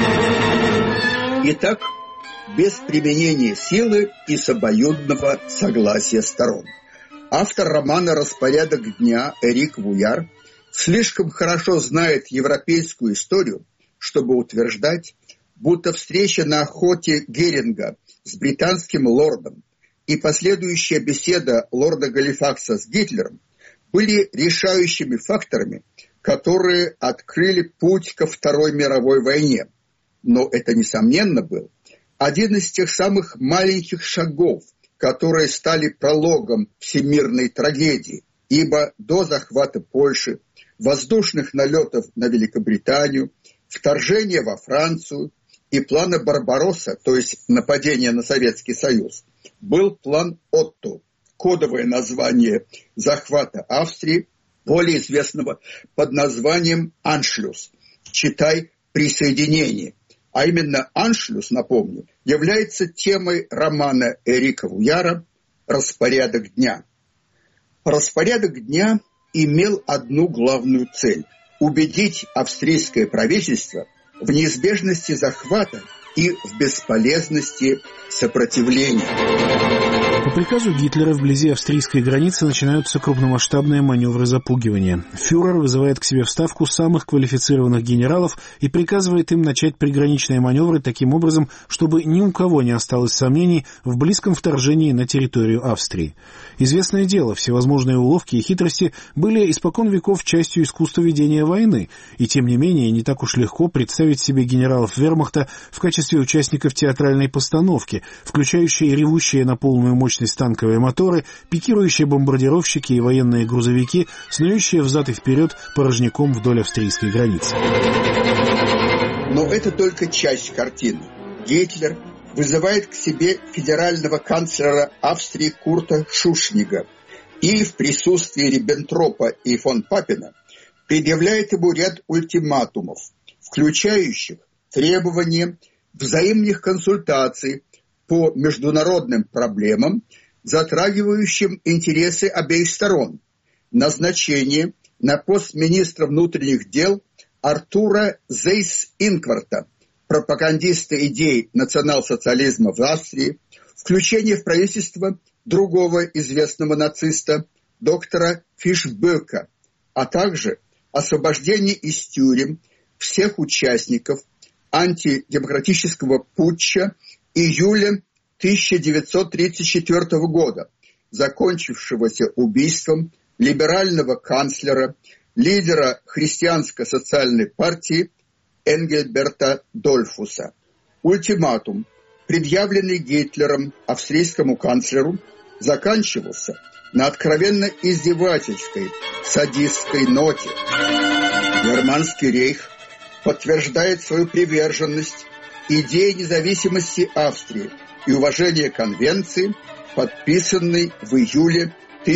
Итак, без применения силы и с обоюдного согласия сторон. Автор романа «Распорядок дня» Эрик Вуяр слишком хорошо знает европейскую историю, чтобы утверждать, будто встреча на охоте Геринга с британским лордом и последующая беседа лорда Галифакса с Гитлером были решающими факторами, которые открыли путь ко Второй мировой войне. Но это, несомненно, был один из тех самых маленьких шагов, которые стали прологом всемирной трагедии, ибо до захвата Польши, воздушных налетов на Великобританию, вторжения во Францию и плана Барбаросса, то есть нападения на Советский Союз, был план Отто, кодовое название захвата Австрии, более известного под названием «Аншлюс», читай «присоединение». А именно «Аншлюс», напомню, является темой романа Эрика Вуяра «Распорядок дня». «Распорядок дня» имел одну главную цель – убедить австрийское правительство в неизбежности захвата и в бесполезности сопротивления. По приказу Гитлера вблизи австрийской границы начинаются крупномасштабные маневры запугивания. Фюрер вызывает к себе в Ставку самых квалифицированных генералов и приказывает им начать приграничные маневры таким образом, чтобы ни у кого не осталось сомнений в близком вторжении на территорию Австрии. Известное дело, всевозможные уловки и хитрости были испокон веков частью искусства ведения войны, и тем не менее не так уж легко представить себе генералов вермахта в качестве участников театральной постановки, включающей ревущие на полную мощность танковые моторы, пикирующие бомбардировщики и военные грузовики, снующие взад и вперед порожняком вдоль австрийской границы. Но это только часть картины. Гитлер вызывает к себе федерального канцлера Австрии Курта Шушнига и в присутствии Риббентропа и фон Папена предъявляет ему ряд ультиматумов, включающих требования взаимных консультаций по международным проблемам, затрагивающим интересы обеих сторон, назначение на пост министра внутренних дел Артура Зейс-Инкварта, пропагандиста идей национал-социализма в Австрии, включение в правительство другого известного нациста, доктора Фишбöка, а также освобождение из тюрем всех участников антидемократического путча июля 1934 года, закончившегося убийством либерального канцлера, лидера христианско-социальной партии Энгельберта Дольфуса. Ультиматум, предъявленный Гитлером австрийскому канцлеру, заканчивался на откровенно издевательской, садистской ноте. Германский рейх подтверждает свою приверженность идее независимости Австрии и уважения конвенции, подписанной в июле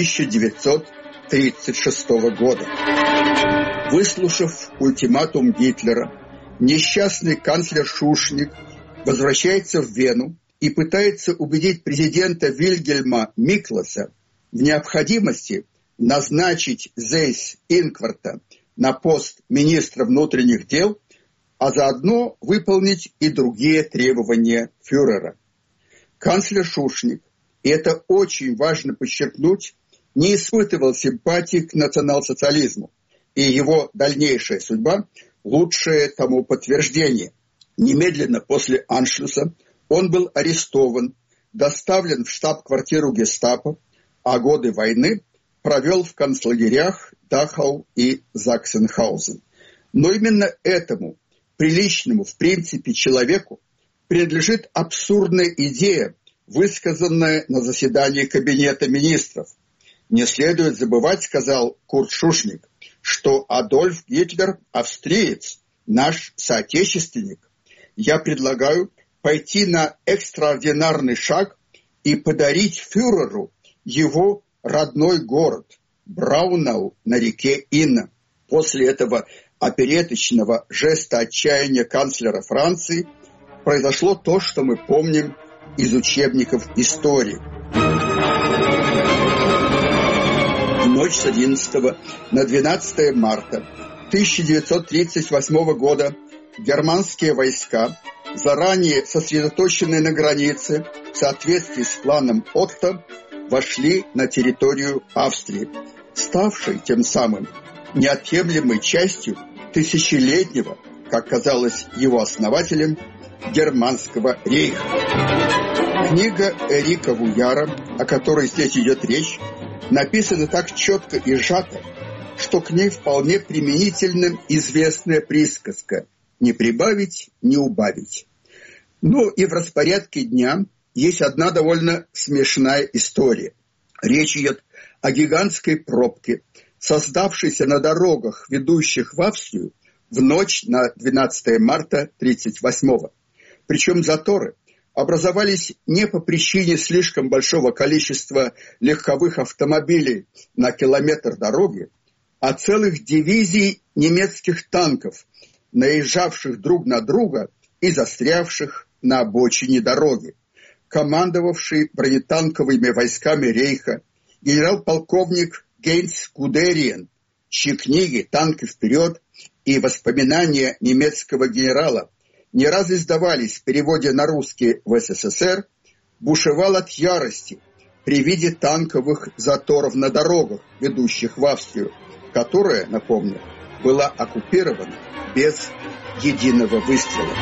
1936 года. Выслушав ультиматум Гитлера, несчастный канцлер Шушник возвращается в Вену и пытается убедить президента Вильгельма Микласа в необходимости назначить Зейс-Инкварта на пост министра внутренних дел, а заодно выполнить и другие требования фюрера. Канцлер Шушник, и это очень важно подчеркнуть, не испытывал симпатии к национал-социализму, и его дальнейшая судьба – лучшее тому подтверждение. Немедленно после Аншлюса он был арестован, доставлен в штаб-квартиру гестапо, а годы войны провел в концлагерях Дахау и Заксенхаузен. Но именно этому приличному, в принципе, человеку принадлежит абсурдная идея, высказанная на заседании Кабинета министров. «Не следует забывать, — сказал Курт Шушник, — что Адольф Гитлер – австриец, наш соотечественник. Я предлагаю пойти на экстраординарный шаг и подарить фюреру его родной город Браунау на реке Инна». После этого опереточного жеста отчаяния канцлера Франции произошло то, что мы помним из учебников истории. В ночь с 11 на 12 марта 1938 года германские войска, заранее сосредоточенные на границе, в соответствии с планом Отто, вошли на территорию Австрии, ставшей тем самым неотъемлемой частью тысячелетнего, как казалось его основателем, Германского рейха. Книга Эрика Вуяра, о которой здесь идет речь, написана так четко и сжато, что к ней вполне применительна известная присказка «не прибавить, не убавить». Ну и в распорядке дня есть одна довольно смешная история. Речь идет о гигантской пробке, создавшейся на дорогах, ведущих в Австрию, в ночь на 12 марта 1938-го. Причем заторы образовались не по причине слишком большого количества легковых автомобилей на километр дороги, а целых дивизий немецких танков, наезжавших друг на друга и застрявших на обочине дороги. Командовавший бронетанковыми войсками рейха генерал-полковник Гейнц Гудериен, чьи книги «Танки вперед» и «Воспоминания немецкого генерала» не раз издавались в переводе на русский в СССР, бушевал от ярости при виде танковых заторов на дорогах, ведущих в Австрию, которая, напомню, была оккупирована без единого выстрела.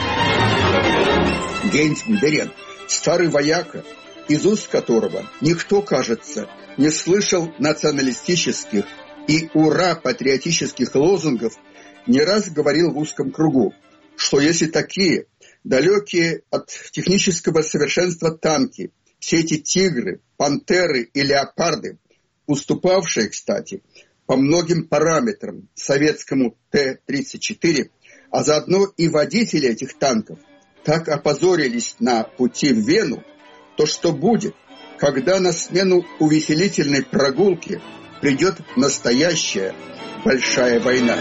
Гейнц Гудериен, старый вояка, из уст которого никто, кажется, не слышал националистических и ура-патриотических лозунгов, не раз говорил в узком кругу, что если такие далекие от технического совершенства танки, все эти тигры, пантеры и леопарды, уступавшие, кстати, по многим параметрам советскому Т-34, а заодно и водители этих танков, так опозорились на пути в Вену, то что будет, когда на смену увеселительной прогулки придет настоящая большая война?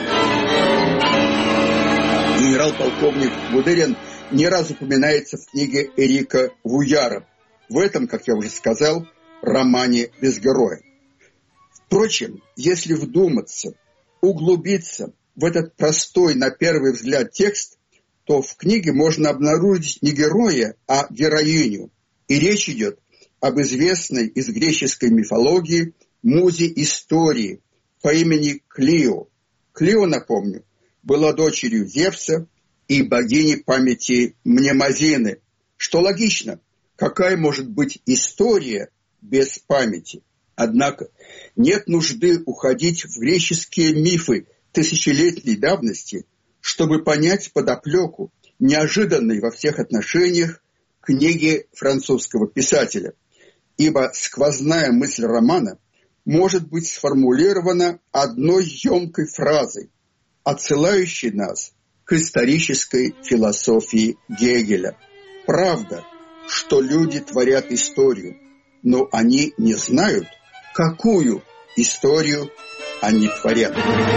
Генерал-полковник Гудериен не раз упоминается в книге Эрика Вуяра. В этом, как я уже сказал, романе без героя. Впрочем, если вдуматься, углубиться в этот простой на первый взгляд текст, то в книге можно обнаружить не героя, а героиню. И речь идет об известной из греческой мифологии музе истории по имени Клио. Клио, напомню, была дочерью Зевса и богини памяти Мнемозины. Что логично, какая может быть история без памяти? Однако нет нужды уходить в греческие мифы тысячелетней давности, чтобы понять подоплеку, неожиданной во всех отношениях, книги французского писателя. Ибо сквозная мысль романа может быть сформулирована одной емкой фразой, отсылающей нас к исторической философии Гегеля. Правда, что люди творят историю, но они не знают, какую историю они творят.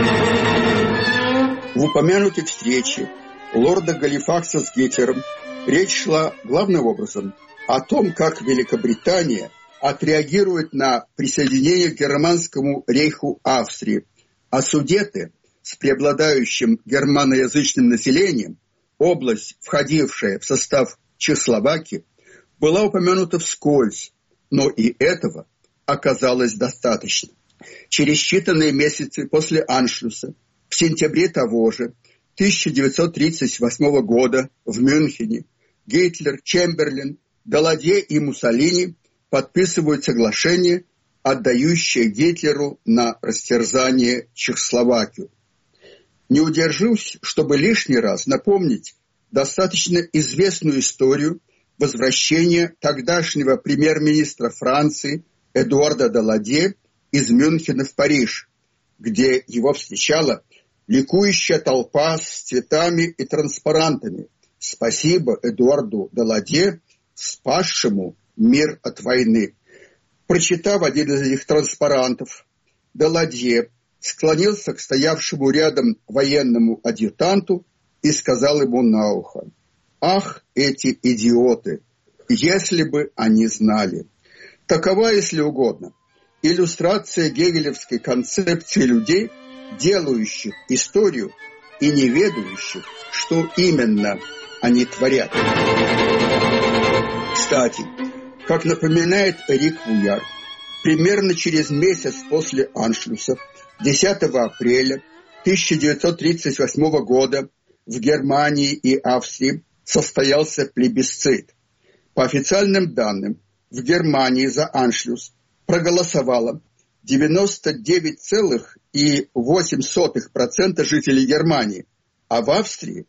В упомянутой встрече лорда Галифакса с Гитлером речь шла главным образом о том, как Великобритания отреагирует на присоединение к Германскому рейху Австрии, а Судеты с преобладающим германоязычным населением, область, входившая в состав Чехословакии, была упомянута вскользь, но и этого оказалось достаточно. Через считанные месяцы после Аншлюса, в сентябре того же 1938 года в Мюнхене, Гитлер, Чемберлен, Даладье и Муссолини подписывают соглашение, отдающее Гитлеру на растерзание Чехословакию. Не удержусь, чтобы лишний раз напомнить достаточно известную историю возвращения тогдашнего премьер-министра Франции Эдуарда Даладье из Мюнхена в Париж, где его встречала ликующая толпа с цветами и транспарантами. Спасибо Эдуарду Даладье, спасшему мир от войны. Прочитав один из этих транспарантов, Даладье склонился к стоявшему рядом военному адъютанту и сказал ему на ухо: «Ах, эти идиоты! Если бы они знали!» Такова, если угодно, иллюстрация гегелевской концепции людей, делающих историю и не ведающих, что именно они творят. Кстати, как напоминает Эрик Вуяр, примерно через месяц после Аншлюса, 10 апреля 1938 года в Германии и Австрии состоялся плебисцит. По официальным данным, в Германии за Аншлюс проголосовало 99,8% жителей Германии, а в Австрии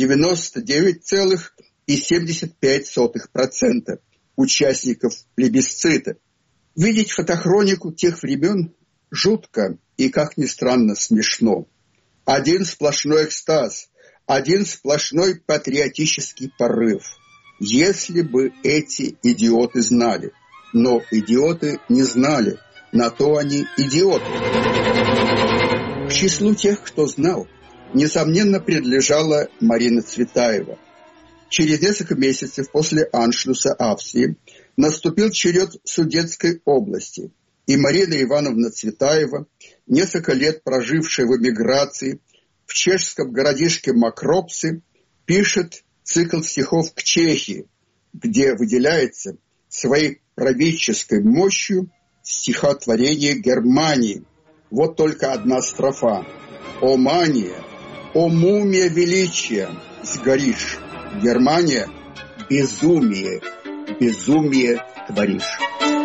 99,75% участников плебисцита. Видеть фотохронику тех времен жутко и, как ни странно, смешно. Один сплошной экстаз, один сплошной патриотический порыв. Если бы эти идиоты знали. Но идиоты не знали, на то они идиоты. К числу тех, кто знал, несомненно, принадлежала Марина Цветаева. Через несколько месяцев после Аншлюса Австрии наступил черед Судетской области, и Марина Ивановна Цветаева, несколько лет прожившая в эмиграции в чешском городишке Макропсы, пишет цикл стихов к Чехии, где выделяется своей правительской мощью стихотворение Германии. Вот только одна строфа: «О мания, о мумия величия, сгоришь, Германия, безумие, безумие творишь».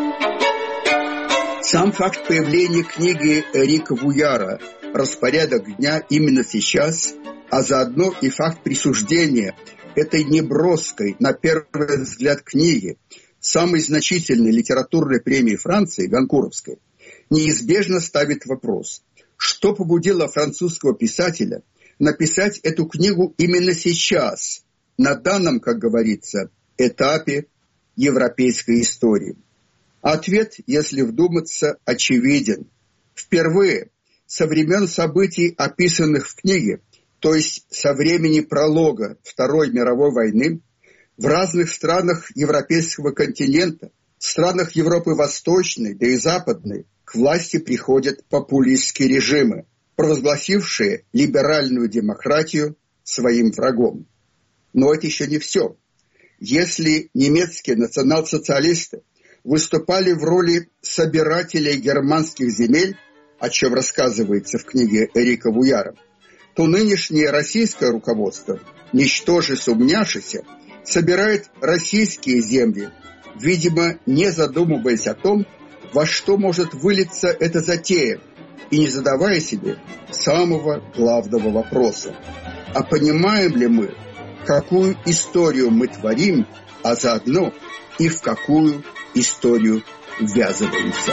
Сам факт появления книги Эрика Вуяра «Распорядок дня» именно сейчас, а заодно и факт присуждения этой неброской, на первый взгляд, книги самой значительной литературной премии Франции, Гонкуровской, неизбежно ставит вопрос: что побудило французского писателя написать эту книгу именно сейчас, на данном, как говорится, этапе европейской истории? Ответ, если вдуматься, очевиден. Впервые со времен событий, описанных в книге, то есть со времени пролога Второй мировой войны, в разных странах европейского континента, в странах Европы Восточной, да и Западной, к власти приходят популистские режимы, провозгласившие либеральную демократию своим врагом. Но это еще не все. Если немецкие национал-социалисты выступали в роли собирателей германских земель, о чем рассказывается в книге Эрика Вуяра, то нынешнее российское руководство, ничтоже сумняшися, собирает российские земли, видимо, не задумываясь о том, во что может вылиться эта затея, и не задавая себе самого главного вопроса: а понимаем ли мы, какую историю мы творим, а заодно и в какую историю ввязываемся?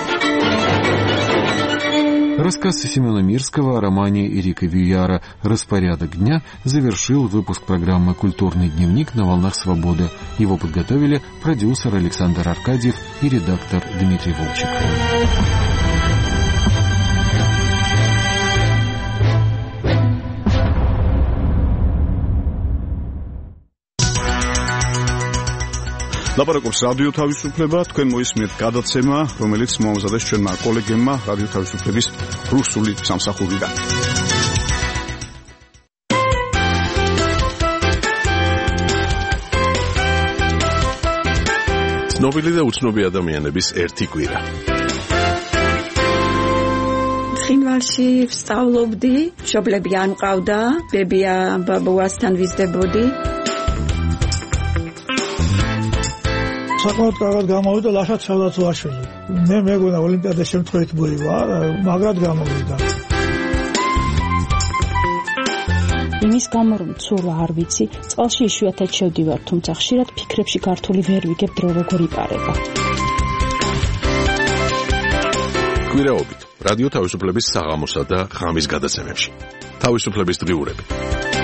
Рассказ Семена Мирского о романе Эрика Вуяра «Распорядок дня» завершил выпуск программы «Культурный дневник» на волнах свободы. Его подготовили продюсер Александр Аркадьев и редактор Дмитрий Волчек. ლაპარაკობს რადიო თავისუფლება, თქვენ მოისმენთ გადაცემა, რომელიც მოამზადეს ჩვენმა კოლეგებმა რადიო თავისუფლების რუსული სამსახურიდან. ცნობილი და უცნობი ადამიანების ერთი კვირა. ხინვალში ვსწავლობდი, მშობლები არ მყავდა, ბებია ბაბუასთან ვიზრდებოდი. საკმაოდ კარგად გამოვიდა ლაშა ცელდაცვაშვილი. მე მეგონა ოლიმპიადის შემთხვევით მოივა, მაგრად გამოვიდა. იმის გამო რომ ცურვა არ ვიცი, წყალში იშვიათად შევდივარ, თუმცა ხშირად ფიქრებში გართული ვერ ვიგებ დრო როგორ იპარება. კვირაობით რადიო თავისუფლების საღამოსა და ღამის გადაცემებში. თავისუფლების დღიურები.